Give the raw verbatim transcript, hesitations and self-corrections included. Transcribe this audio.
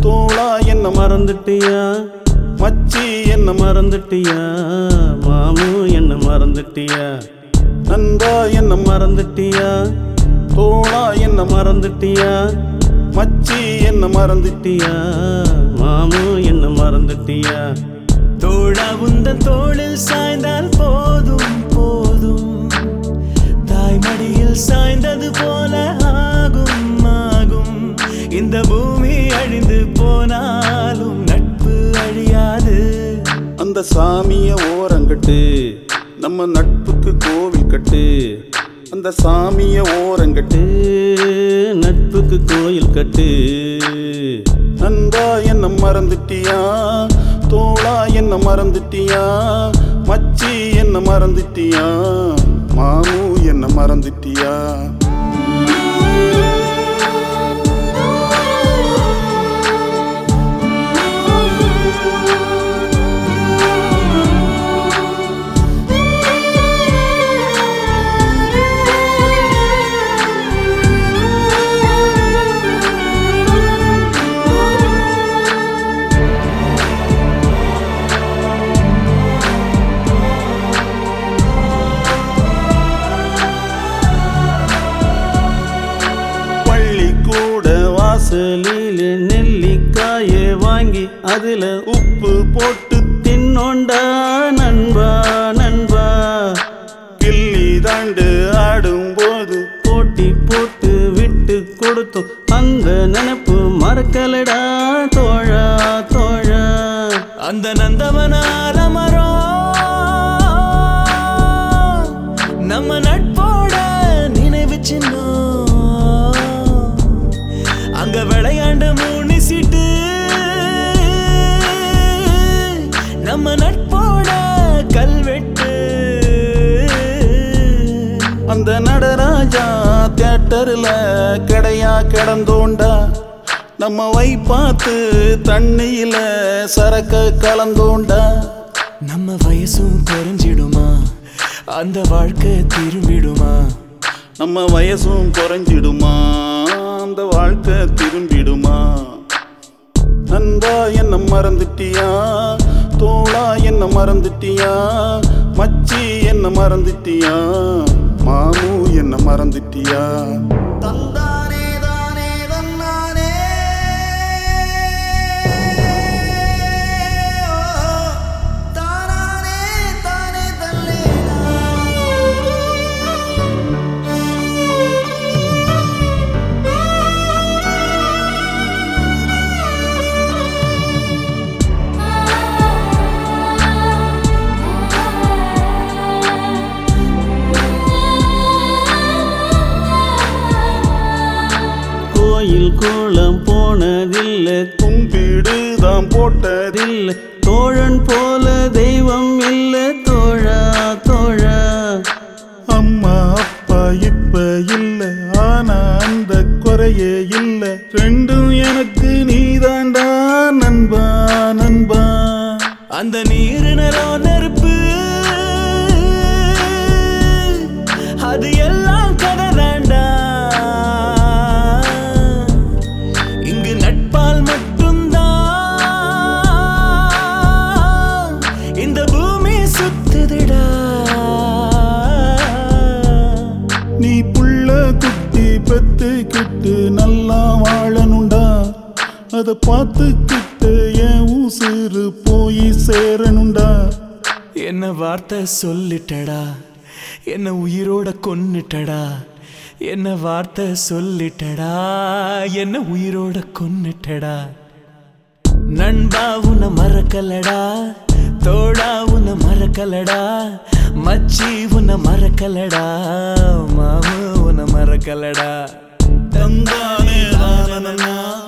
தோளா என்ன மறந்துட்டியா? மச்சி என்ன மறந்துட்டியா? மாமு என்ன மறந்துட்டியா? நண்பா என்ன மறந்துட்டியா? தோளா என்ன மறந்துட்டியா? மச்சி என்ன மறந்துட்டியா? மாமு என்ன மறந்துட்டியா? தோழா உந்தன் தோளில் சாய்ந்தால் போதும் போதும், தாய்மடியில் சாய்ந்தது போல ஆகும் ஆகும். இந்த பூமி அழிந்து போனாலும் நட்பு அழியாது. அந்த சாமிய ஓரங்கட்டு, நம்ம நட்புக்கு கோவில் கட்டு. அந்த சாமிய ஓரங்கட்டு, நட்புக்கு கோயில் கட்டு. நண்பா என்ன மறந்துட்டியா? தோளா என்ன மறந்துட்டியா? மச்சி என்ன மறந்துட்டியா? மாமு என்ன மறந்துட்டியா? வாசலிலே நெல்லிக்காயை வாங்கி அதுல உப்பு போட்டு தின்னோண்டா நண்பா நண்பா. கில்லி தாண்டு ஆடும்போது போட்டி போட்டு விட்டு கொடுத்தோம், அந்த நினைப்பு மறக்கலடா தோழா தோழா. அந்த நந்தவனால மரம் நம்ம நட்போட நினைவு சின்னம். அங்க விளையாண்ட மூணு சீட்டு நம்ம நட்போட கல்வெட்டு. அந்த நடராஜா தியேட்டர்ல கடையா கிடந்தோண்டா, நம்ம வை பார்த்து தண்ணியில சரக்க கலந்தோண்டா. நம்ம வயசும் குறைஞ்சிடுமா, அந்த வாழ்க்கை திரும்பிடுமா? நம்ம வயசும் குறைஞ்சிடுமா, அந்த வாழ்க்கை திரும்பிடுமா? நண்பா என்ன மறந்துட்டியா? தோளா என்ன மறந்துட்டியா? மச்சி என்ன மறந்துட்டியா? மாமு என்ன மறந்துட்டியா? தந்தானே தானே தன்னானே தானானே தானே தல்லேனா. கோயில் கோலம் போனதில்லை, கும்பிடுதான் போட்டதில்லை. தோழன் போல தெய்வம் இல்லை தோழா தோழா. அம்மா அப்பா இப்ப இல்லை, ஆனா அந்த குறையே இல்லை. ரெண்டும் எனக்கு நீதாண்டா நண்பா நண்பா. அந்த நீரு நிறம் நெருப்பு, அது எல்லாம் கதை தாண்டா. இங்கு நட்பால் மட்டும்தான் இந்த பூமி சுத்துதுடா. நீ புள்ள குட்டி பெத்துக்கிட்டு நல்லா வாழணுண்டா, அத பார்த்துக்கிட்டு என் ஊசுறு போய் சேரணுண்டா. என்ன வார்த்தை சொல்லிட்டடா, என்ன உயிரோட கொன்னுட்டடா. என்ன வார்த்தை சொல்லிட்டடா, என்ன உயிரோட கொன்னுட்டடா. நண்பா உன்னை மறக்கலடா, தோழா உன்னை மறக்கலடா, மச்சி உன்னை மறக்கலடா, மாமு உன்னை மறக்கலடா. தந்தானே தானனா